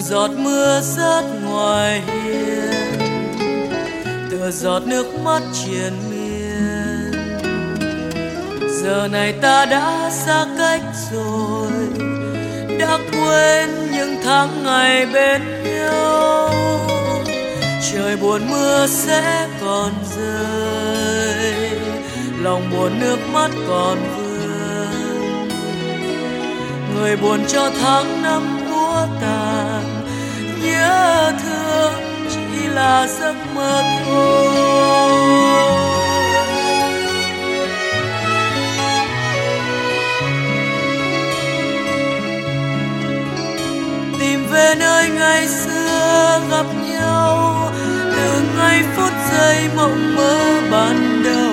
giọt mưa rớt ngoài hiên, tựa giọt nước mắt triền miên. Giờ này ta đã xa cách rồi, đã quên những tháng ngày bên nhau. Trời buồn mưa sẽ còn rơi, lòng buồn nước mắt còn vương. Người buồn cho tháng năm úa tàn, nhớ thương chỉ là giấc mơ thôi. Tìm về nơi ngày xưa gặp nhau, từ ngay phút giây mộng mơ ban đầu.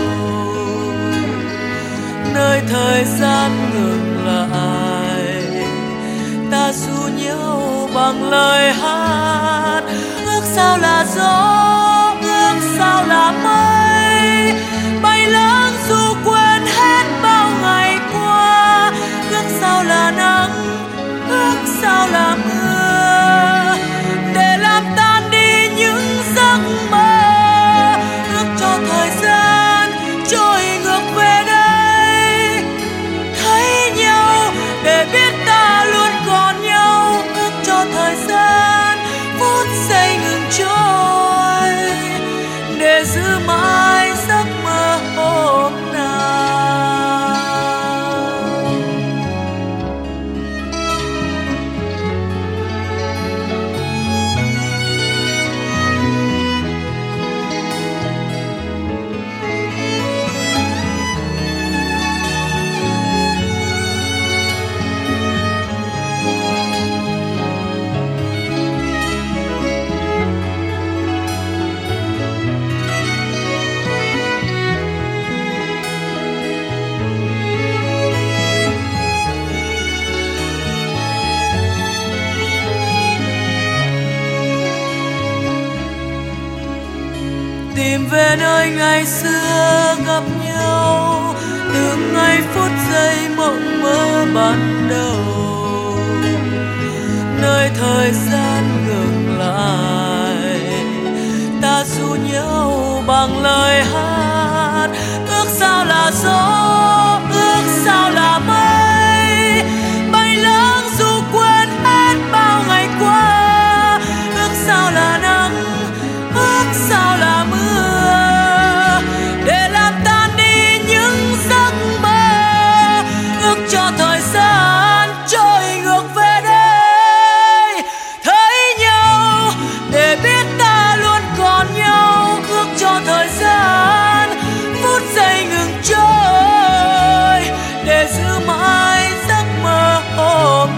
Nơi thời gian ngừng lại, ta ru nhau bằng lời hát. Ước sao là gió, ước sao là mây, bay lớn dù quên hết bao ngày qua. Ước sao là nắng, ước sao là mưa, để làm tan đi những giấc mơ. Ước cho thời gian trôi ngược về đây, thấy nhau để biết ta luôn còn nhau. Ước cho thời gian phút giây ngừng trôi, để giữ mãi giấc mơ hôm nào. Tìm về nơi ngày xưa gặp nhau, từ ngay phút giây mộng mơ ban đầu. Nơi thời gian ngừng lại, ta ru nhau bằng lời hát. Ước sao là gió, ước sao là mây, bay lớn dù quên hết bao ngày qua. Ước sao là nắng, ước sao là mưa, để làm tan đi những giấc mơ. Ước cho thời gian trôi ngược về đây, thấy nhau để biết ta luôn còn nhau. Ước cho thời gian phút giây ngừng trôi, để giữ mãi giấc mơ hôm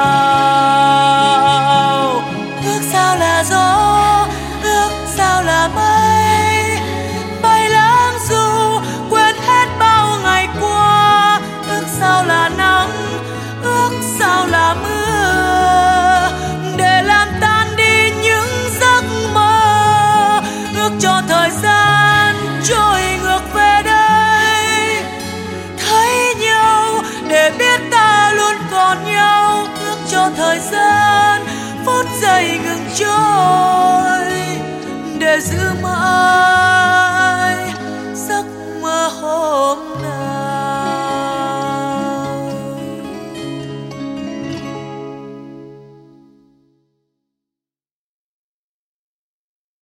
nào. Ước sao là gió, ước sao là mây, bay lãng dù quên hết bao ngày qua. Ước sao là nắng, ước sao là mưa, để làm tan đi những giấc mơ. Ước cho thời gian trôi ngược về đây, thấy nhau để biết ta luôn còn nhau. Ước cho thời gian phút giây ngừng trôi, để giữ mãi giấc mơ hôm